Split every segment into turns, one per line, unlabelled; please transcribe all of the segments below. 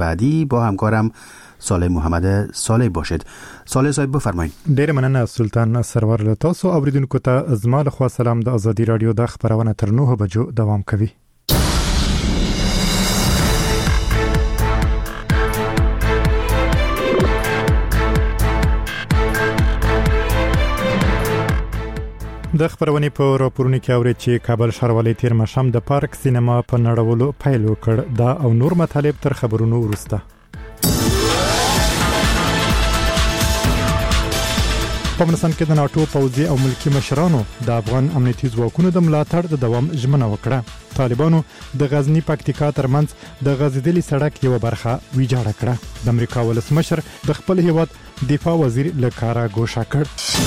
بعدی با همکارم صالح محمد صالح باشید. صالح صاحب بفرمایید.
ډیر مننه سلطان سرور له تاسو اوریدونکو ته زما له خوا سلام. د ازادي رادیو د خبرونه تر 9 بجو دوام کوي. د خبرونې په راپورونو کې اوري چې کابل ښاروالۍ تیر ماښام د پارک سینما په نړولو پیل وکړ. دا او نور مطالب تر خبرونو وروسته. په افغانستان کې د ناتو پوځي او ملکی مشرانو د افغان امنیتي ځواکونو د ملاتړ د دوام ژمنه وکړه. طالبانو د غزنی پکتیکا ترمنځ د غزیدلي سړک یو برخه ویجاړه کړه. د امریکا ولسمشر د خپل هیواد دفاع وزیر له کاره ګوښه کړ.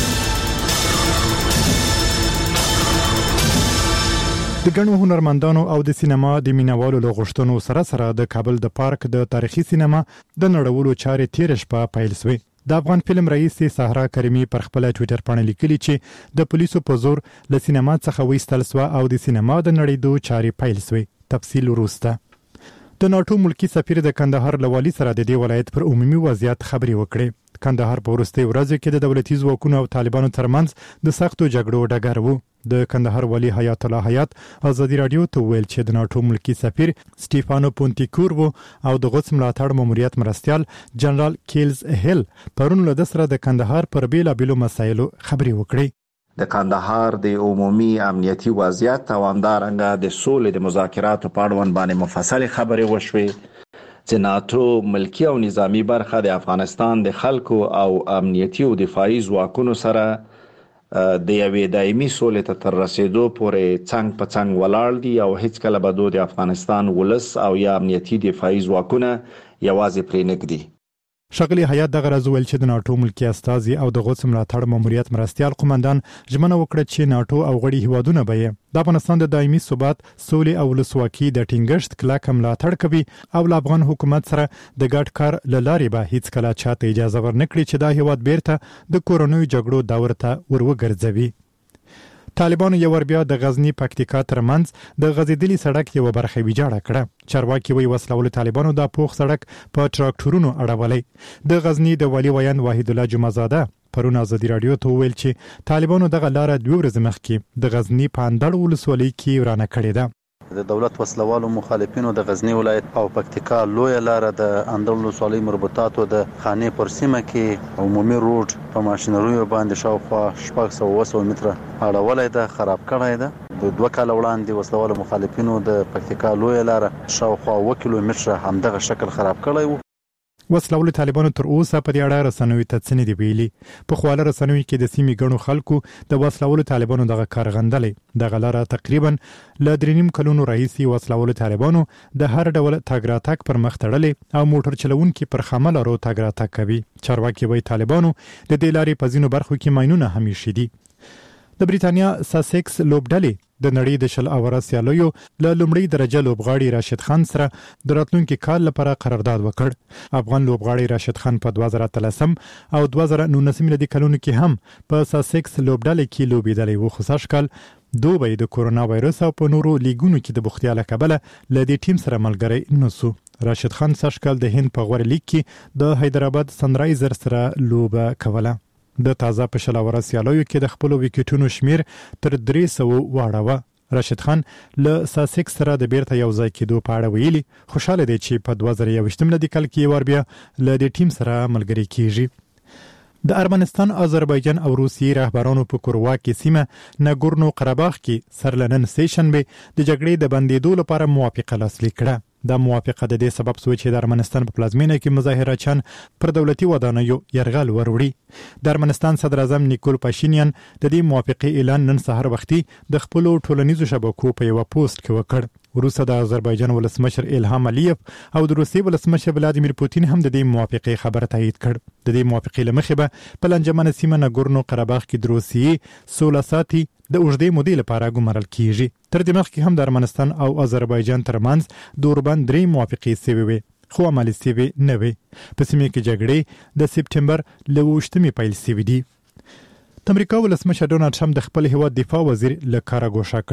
د ګڼو هنرمندانو او د سینما د مینوالو له غوښتنو سره د کابل د پارک د تاریخي سینما د نړولو چارې تیر شپه پیل شوې. د افغان فلم رئیس صحرا کریمی پر خپل ټوئیټر باندې لیکلي چې د پولیسو په زور له سینما څخه وایستل شو او د سینما د نړیدو چارې پیل شوې. تفصیل وروسته. د ناتو ملکی سفیر د کندهار له والي سره د دې ولایت پر عمومي وضعیت خبرې وکړې. کندهار په وروستي ورځو کې د دولتي ځواکونو او طالبانو ترمنځ د سختو جګړو ډګر وو. د کندهار والي حیات الله حیات ازادي رادیو ته ویل چې د ناتو ملکی سفیر سټیفانو پونتیکور وو او د غوڅ ملاتړ ماموریت مرستيال جنرال کیلز هیل پرون له دسره د کندهار پر بیلابیلو مسایلو خبرې وکړې.
د کندهار د عمومي امنیتي وضعیت او همدارنګه د سولې د مذاکراتو په اړوند باندې مفصل خبرې وشوې چې ناتو ملکی او نظامی برخه د افغانستان د خلکو او امنیتي او دفاعي ځواکونو سره د یوې دایمي سولې ته تر رسیدو پورې څنګ په څنګ ولاړ دي او هیڅ کله به د افغانستان ولس او یا امنیتي دفاعي ځواکونه یوازې پرې نږدي.
ښاغلي حیات دغه راز ویل چې د ناتو ملکی استازي او د غوڅ ملاتړ ماموریت مرستيال قومندان ژمنه وکړه چې ناتو او غړي هیوادونه به د افغانستان د دایمي ثبات، سولې او ولسواکۍ د ټینګښت کلک ملاتړ کوي او له افغان حکومت سره د ګډ کار له لارې به هیڅ کله چاته اجازه ورنکړي چې دا هیواد بیرته د کورونوي جګړو دور ته وروګرځوي. طالبانو یو ور بیا د غزنی پکتیکا ترمنځ د غزیدلي سړک یو برخه ویجاړه کړه. چارواکي وی وسلول طالبانو د پوخ سړک په ټراکټورونو اړولې. د غزنی د والی ویان واحد الله جمعزاده پرون ازادي رادیو ته ویل چې طالبانو دغه لار 2 ورځې مخکې د غزنی په اندړ ولسوالۍ کې ورانه کړې ده.
د دولت وسلوالو مخالفینو د غزنی ولایت او پکتیکا لوی لار د اندړ ولسوالۍ مربوطاتو د خانې پر سیمه کې عمومي روډ په ماشینریو باندې شاوخوا 600 متره اړولای ده، خراب کړای ده. د 2 کال وړاندې وسلوالو مخالفینو د پکتیکا لوی لار شاوخوا 1 کیلومتره همدغه شکل خراب کړای وو.
وسلول طالبانو تر اوسه په دې اړه رسنوي ته څه نه دی ویلي. په خواله رسنوي کې د سیمې ګڼو خلکو د وسلول طالبانو دغه کار غندلې. دغه لاره تقریبا ل 3.5 کلونو راهیسې وسلول طالبانو د هر ډول تګ راتګ پر مخ تړلې او موټر چلونکي پر خامه لارو تګ راتګ کوي. چارواکي وایي طالبانو د دې لارې په ځینو برخو کې ماینونه هم ایښي دي. د بریتانیا ساسکس لوبډلې د نړۍ د شل اوره سیالیو له لومړۍ درجه لوبغاړي راشد خان سره د راتلونکي کال لپاره قرارداد وکړ. افغان لوبغاړي راشد خان په 2013 او 2019 میلادي کلونو کې هم په ساسکس لوبډلې کې لوبېدلی و، خو سږ کال دوی د کورونا وایرس او په نورو لیګونو کې د بوختیا له کبله له دې ټیم سره ملګری نسو. راشد خان سږ کال د هند په غوړ لیګ کې د حیدرآباد سنرایزر سره لوبه کوله. د تازه په شل اوره سیالیو کې د خپل وکټونو شمیر تر 300 واړوه. راشد خان له ساسکس سره د بیرته یو ځای کېدو په اړه ویلي خوشاله دی چې په 2021 میلادي کال کې ور بیا له دې ټیم سره ملګری کیږي. د ارمنستان، آذربایجان او روسیې رهبرانو په کورواکي سیمه ناګورنو قرهباغ کې سرلنن سیشنبه د جګړې د بندیدو لپاره موافقه لاسلیک کړه. دا موافقه د دې سبب شوه چې د ارمنستان په پلازمینه کې مظاهرچیان پر دولتي ودانیو یرغل وروړي. د ارمنستان صدر اعظم نیکول پاشینیان د دې موافقه اعلان نن سحر وختي د خپل ټولنیزو شبکو په یو پوسټ کې وکړ. وروسته د آذربایجان ولسمشر الهام علیف او د روسیې ولسمشر ولادیمیر پوتین هم د دې موافقه خبر تایید کړ. د دې موافقه لمخې به په لنجمنه سیمه ناګورنو قرهباغ کې د روسیې 16 ساعتي د اوږدې مودې لپاره ګمارل کیږي. تر دې مخکې هم د ارمنستان او آذربایجان ترمنځ د اوربند 3 موافقې شوې وې، خو عملي شوې نه وې. په سیمه کې جګړې د سپټمبر له 28 پیل شوې دي. د امریکا ولسمشر ډونالډ ټرمپ د خپل هیواد دفاع وزیر له کاره ګوښه کړ.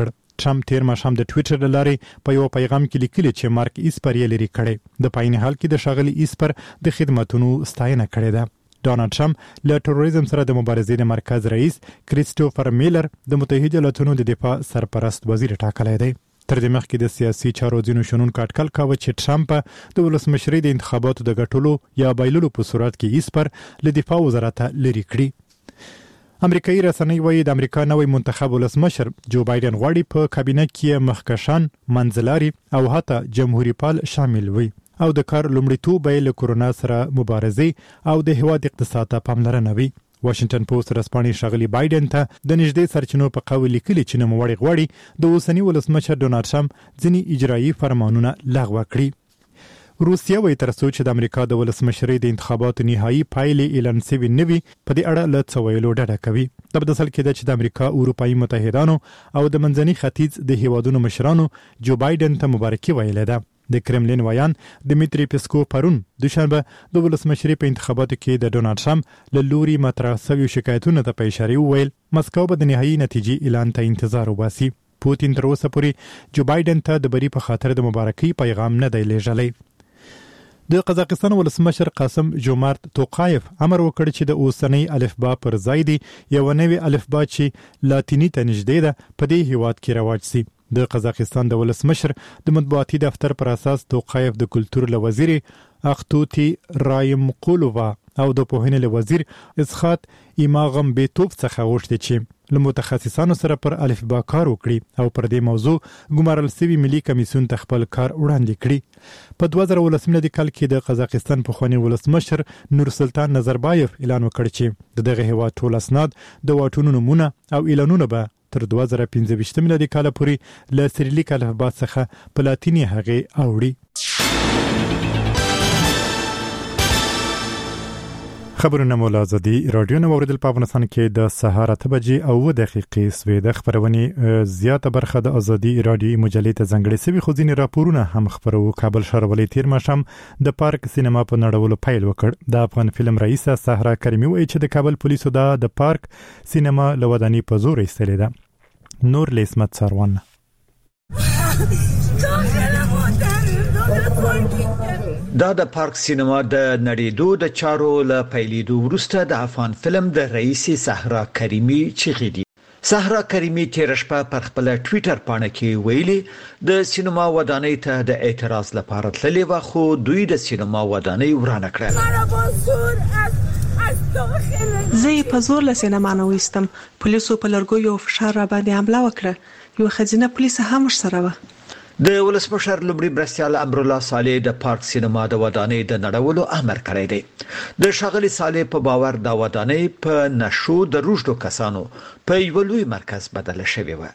ټرمپ تیر ماښام د ټوئیټر لارې په یو پیغام کې لیکلي چې مارک ایسپر یې لري کړي د پاین حال کې د شاغلي ایسپر د خدماتونو ستاینه کړې ده ډونالد ټرمپ له تروریزم سره د مبارزې د مرکز رئیس کریسټوفر میلر د متحده ایالاتونو د دفاع سرپرست وزیر ټاکلی دی تر دې مخکې د سیاسي چارو ځینو شنونکو اټکل کاوه چې ټرمپ د ولسمشرۍ د انتخاباتو د ګټلو یا بایللو په صورت کې ایسپر له دفاع وزارت لري کړي امریکایي رسنۍ وايي د امریکا نوی منتخب ولسمشر جو بایدن غواړي په کابینه کې مخکشان منځلاري او حتی جمهوریت پال شامل وي او د کار لومړیتوب به له کورونا سره مبارزې او د هیواد اقتصاد ته پاملرنه وي واشنگټن پوسټ رسپانې شاغلي بایدن ته د نږدې سرچینو په قول لیکلي چې نوموړی غواړي د اوسنی ولسمشر ډونالد ټرمپ ځینې اجرایي فرمانونه لغوه کړي روسیه وایي تر څو چې د امریکا د ولسمشرۍ د انتخاباتو نهایی پایلې اعلان شوي نه وي په دې اړه له څه ویلو ډډه کوي دا په اصل کې ده چې د امریکا اروپایي متحدانو او د منځني ختیځ د هیوادونو مشرانو جو بایدن ته مبارکي ویلې ده د کرملین ویان دمیتری پیسکوف پرون دوشنبه د ولسمشرۍ په انتخاباتو کې د ډونالد ټرمپ له لوري مطرح شوي شکایتونو ته په اشاره وویل مسکو به د نهایی نتیجې اعلان ته انتظار وباسي پوتین تر اوسه پورې جو بایدن ته د بری په خاطر د مبارکۍ پیغام نه دی لیږلی د قزاقستان ولسمشر قاسم جومارت توقایف امر وکړ چې د اوسنۍ الفبا پر ځای دی یو نوې الفبا چې لاتینی ته نږدې ده په دې هیواد کې رواج سي د قزاقستان د ولسمشر د مطبوعاتي دفتر پر اساس توقایف د کلتور له وزیر اختوتی رایمقولووا او د پوهنې له وزیر اسخات ایماغم بیتوف څخه غوښتي چې له متخصصانو سره پر الفبا کار وکړي او پر دې موضوع ګمارل شوی ملي کمیسیون ته خپل کار وړاندې کړي په 2019 کال کې د قزاقستان پخوانی ولسمشر نور سلطان نظربایف اعلان وکړ چې دغه هیواد ټول اسناد د واټونو نمونه او اعلانونه به تر 2015 میلادي کال پورې له سریلیک الفبا څخه په لاتینی هغه اوړي خبرونه مولا زدي رادیو نو اوریدل په افغانستان کې د سهار 8 بجې او 2 دقیقې سوي د خبرونې زیاته برخه د ازادي رادیو مجلې ته ځنګړې سوي خو ځینې راپورونه هم خبرو کابل ښاروالۍ تیر ماښام د پارک سینما په نړولو پیل وکړ د افغان فلم رئیسه صحرا کریمي وایي چې د کابل پولیسو د پارک سینما لودانی په زور ایستلې ده نور لیسمت سروان
دا د پارک سینما د نړیدو د چارو له پیلېدو وروسته د افغان فلم د رئیس صحرا کریمي چغې دي صحرا کریمي تیر شپه پر خپل ټوئیټر پاڼه کې ویلي د سینما ودانۍ ته د اعتراض لپاره تللې و خو دوی د سینما ودانۍ ورانه کړه
زه په زور له سینما نه وېستم پولیسو په لرګو یو فشار را باندې حمله وکړه یو خزینه پولیس هم ورسره و
د ولسمشر لومړي مرستیال امرالله صالح د پارک سینما د ودانۍ د نړولو امر کړی دی د شاغلي صالح په باور د ودانۍ په نشو د روزډو کسانو په یو لوی مرکز بدل شوی و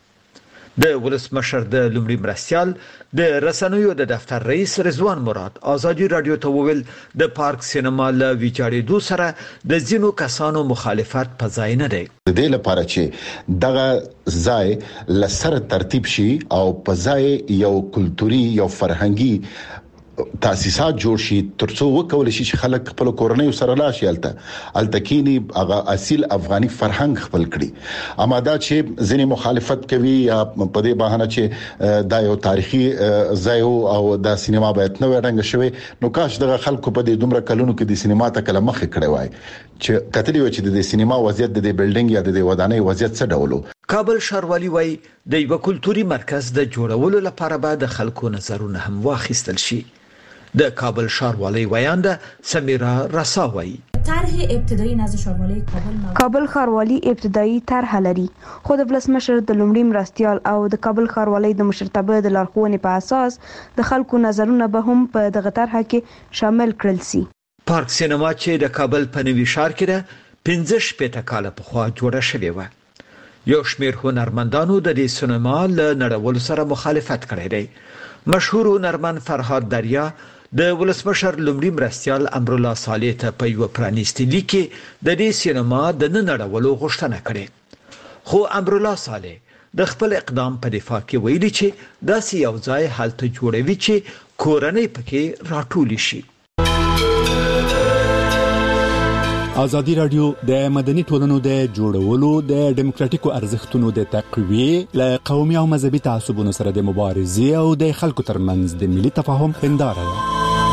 د ولسمشر د لومړي مرستیال د رسنیو د دفتر رئیس رضوان مراد ازادي رادیو ته وویل د پارک سینما له ویجاړېدو سره د ځینو کسانو مخالفت په ځای نه دی
د دې لپاره چې دغه ځای لسر ترتیب شي او په ځای یو کلتوري یو فرهنګي تاسیسات جوړ شي ترڅو وکول شي چې خلک خپل کورنۍ سره لاشي التکینی هغه اصیل افغاني فرهنګ خپل کړي اما دا چې ځینې مخالفت کوي یا په دې بهانه چې دا یو تاریخي ځای او د سینما باید نو رنګ شوی نو کاش دغه خلکو په دې دومره کلونو کې د سینما ته کله مخ کړي وای چې کتلی و چې د سینما وضعیت د بلډینګ یا د ودانۍ وضعیت څه ډول
کابل ښاروالي وای د یو کلتوري مرکز د جوړولو لپاره به د خلکو نظرونه هم واخیستل شي د کابل ښاروالۍ ویانده سمیرا رساوي
طرح ابتدایی نزد ښاروالۍ
کابل ښاروالۍ ابتدایی طرح لري خو د ولسمشر د لومړي مرستیال او د کابل ښاروالۍ د مشرتابه د لارښوونې په اساس د خلکو نظرونه به هم په دغه طرح کې شامل کړل شي
پارک سینما چې د کابل په نوي ښار کې 15 کال پخوا جوړه شوې و یو شمېر هنرمندانو د دې سینما له نړولو سره مخالفت کړی دی مشهور هنرمند فرهاد دریا د ولسمشر لومړي مرستیال امرالله صالح ته په یو پرانیستي لیک کې د دې سینما د نړولو غوښتنه کړې خو امرالله صالح د خپل اقدام په دفاع کې ویلي چې داسې یو ځای حالت جوړوي چې کورنۍ پکې راټول شي
ازادي رادیو د مدني ټولنو د جوړولو د ډیموکراتیکو ارزښتونو د تقویه ل قومي او مذهبي تعصبونو سره د مبارزې او د خلکو ترمنځ د ملي تفاهم هنداره ده.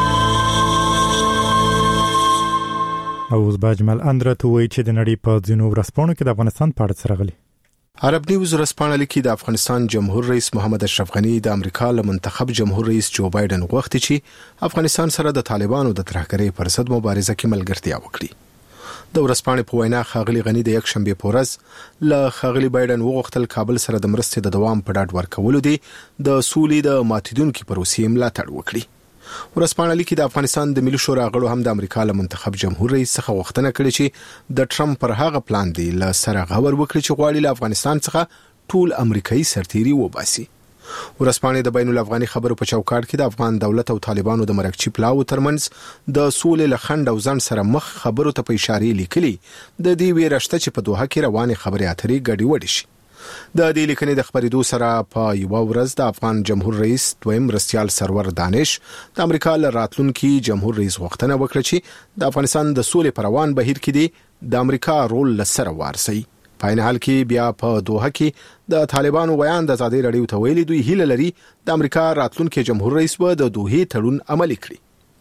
او زباجمل اندرته وایي چې د نړۍ په ځینو ورځپاڼو کې د افغانستان په اړه سره غلي.
عرب نیوز ورځپاڼه لیکي د افغانستان جمهور رئیس محمد اشرف غنی د امریکا له منتخب جمهور رئیس جو بایدن غوښتي چې افغانستان سره د طالبانو د ترهګرۍ پر ضد مبارزه کې ملګرتیا وکړي. د ورځپاڼې په وینا ښاغلي غنی د یک شنبه په ورځ له ښاغلي بایدن وغوښتل کابل سره د مرستې د دوام په ډاډ ورکولو دي د سولې د ماتیدونکو پروسې ملاتړ وکړي. ورځپاڼه لیکي د افغانستان د ملي شورا غړو هم د امریکا له منتخب جمهور رئیس څخه غوښتنه کړې چې د ټرمپ پر هغه پلان دی له سره غور وکړي چې غواړي له افغانستان څخه ټول امریکایي سرتیري وباسي. ورځپاڼې د بین الافغاني خبرو په چوکاټ کې د افغان دولت او طالبانو د مرکچی پلاو ترمنځ د سولې لخند او ځن سره مخ خبرو ته په اشاره لیکلي د دې ویرشته چې په دوحه کې روانې خبرې اترې ګډي وډي شي. د دې لیکنې د خبرېدو سره په یو ورځ د افغان جمهور رئیس دویم مرستیال سرور دانش د امریکا له راتلونکي جمهور رئیس غوښتنه وکړه چې د افغانستان د سولې په روان بهیر کې دی د امریکا رول لسره وارسي. په این حال کې بیا په دوحه کې د طالبانو بیان د ازادي رادیو ته ویلي دوی هیله لري د امریکا راتلونکي جمهور رئیس به د دوحه تړون عملي کړي.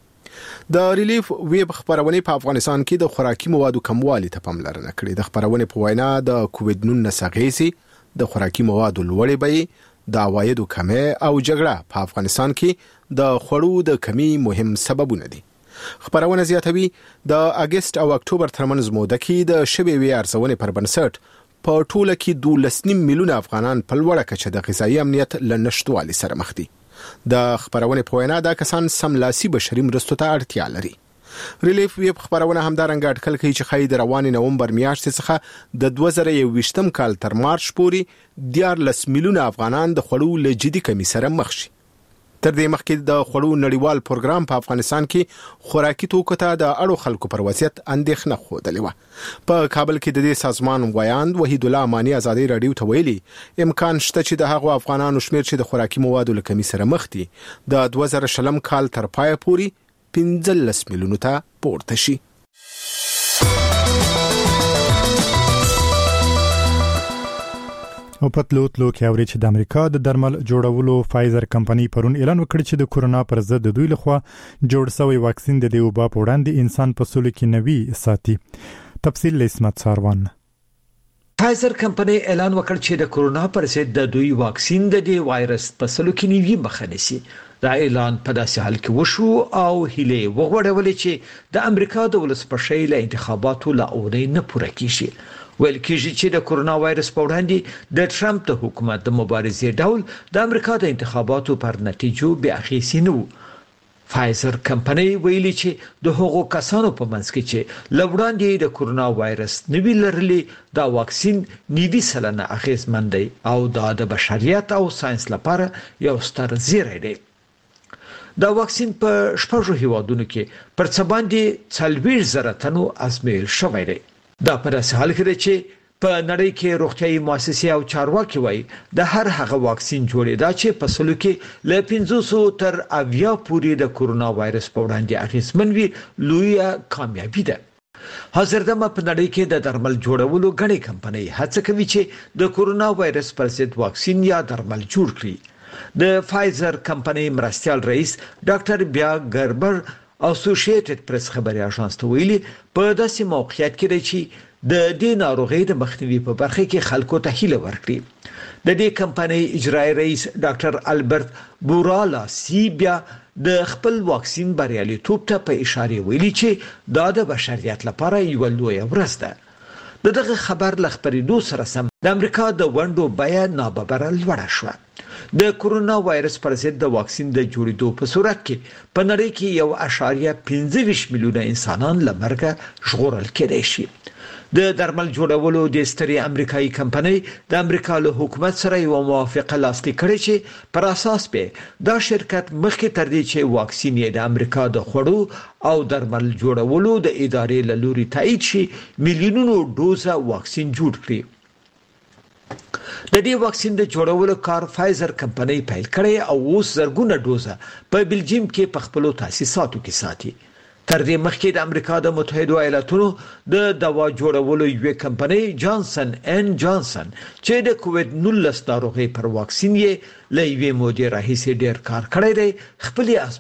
د ریلیف ویب خبرونه په افغانستان کې د خوراکي موادو کموالي ته پاملرنه کړې. د خبرونه په وینا د کووډ 19 غیسي د خوراکي موادو لوړې بیې د عوایدو کمې او جګړه په افغانستان کې د خوړو د کمی مهم سببونه دي. خبرونه زیاتوي د اگست او اکتوبر ترمنځ موده کې د شبي وی ارزونې پر بنسټ په ټوله کې 2.9 میلیون افغانان په لوړه کچه د غذایی امنیت لنشټوالي سره مخ دي. د خبرونه په وینا دا کسان سملاسي بشري مرستو ته اړتیا لري. ریلیف ویب خبرونه همدارنګه اټکل کوي چې خې د روان نومبر میاشتې څخه د 2021 کال تر مارچ پورې 14 میلیون افغانان د خوړو له جدي کمی سره مخ شي. تر دې مخکې د خوړو نړیوال پروګرام په افغانستان کې خوراکي توکو ته د اړو خلکو پر وضعیت اندېښنه خوده و. په کابل کې د دې سازمان ویاند وحید الله امانی ازادي رادیو ته ویلي امکان شته چې د هغو افغانانو شمیر چې د خوراکي موادو له کمی سره مخ دي د 2020 کال تر پای پورې 15 میلیونو ته پورته شي.
او پتلوتلو کې اوري چې د امریکا د درمل جوړولو فایزر کمپنی پرون اعلان وکړ چې د کورونا پر ضد د دوی لخوا جوړ شوی واکسین د دې وبا په وړاندې انسان په سلو کې نوي ساتي. تفصیل لسمت ساروان.
فایزر کمپنی اعلان وکړ چې د کورونا پر ضد د دوی واکسین د دې وایرس په سلو کې نوي مخه نیسي. دا اعلان په داسې حال کې وشو او هیله وغوړولې چې د امریکا د ولسمشر له انتخاباتو لا اوري نه پوره کیږي. ویل کېږي چې د کورونا وایرس په وړاندې د ټرمپ د حکومت د مبارزې ډول د امریکا د انتخاباتو پر نتیجو بیا اخیسي نه. فایزر کمپنی ویلي چې د هغو کسانو په منځ کې چې لوړاندې د کورونا وایرس نوی لرلي دا واکسین 90% اغیزمن دی او دا د بشریت او ساينس لپاره یو ستر زیری دی. دا واکسین په شپږو هیوادونو کې پر څه باندې 40,000 تنو ازمایل شوی دی. دا په داسې حال کې چې په نړۍ کې روغتيایي مؤسسې او چارواکي وایي د هر هغه واکسین جوړېدا چې په سلو کې له 500 تر 80 پورې د کورونا وایرس په وړاندې اغیزمن وي لویه کامیابی ده. حاضر دمه په نړۍ کې د درمل جوړولو غړي کمپنۍ هڅه کوي چې د کورونا وایرس پر ضد واکسین یا درمل جوړ کړي. د فایزر کمپنۍ مرستیال رئیس ډاکټر بیا ګربر اسوسییټډ پریس خبري اژانس ته ویلي په داسې موقعیت کې چې د دې ناروغي د مخنیوي په برخه کې خلکو ته هیله ورکړي. د دې کمپنۍ اجرایی رئیس ډاکټر البرت بورالا سی بیا د خپل واکسین بریالیتوب ته په اشاره ویلي چې دا د بشریت لپاره یو لوی ورځ ده. دغه خبر لخبرېدو سره سم د امریکا د ونډو بیه ناببره لوړه شوه. د کورونا وایرس پر ضد د واکسین د جوړېدو په صورت کې په نړۍ کې 1.25 میلیونه انسانان له مرګه ژغورل کېدای شي. د درمل جوړولو د ستري امریکایي کمپنۍ د امریکا له حکومت سره یو موافقه لاسلیک کړې چې پر اساس به دا شرکت مخکې تر دې چې واکسین یې د امریکا د خوړو او درمل جوړولو د ادارې له لوري تایید شي میلیونونو ډوزه واکسین جوړ کړي. د دې واکسین د جوړولو کار فایزر کمپنۍ پیل کړی او اوس زرګونه ډوزه په بلجیم کې په خپل تاسیساتو کې ساتي. تر دې مخکې د امریکا د متحده ایالاتونو د دوا جوړولو یوه کمپنۍ جانسن ان جانسن چې د کووډ 19 ناروغي پر واکسین یې لوي مودې راهیسې ډیر کار کړی دی خپل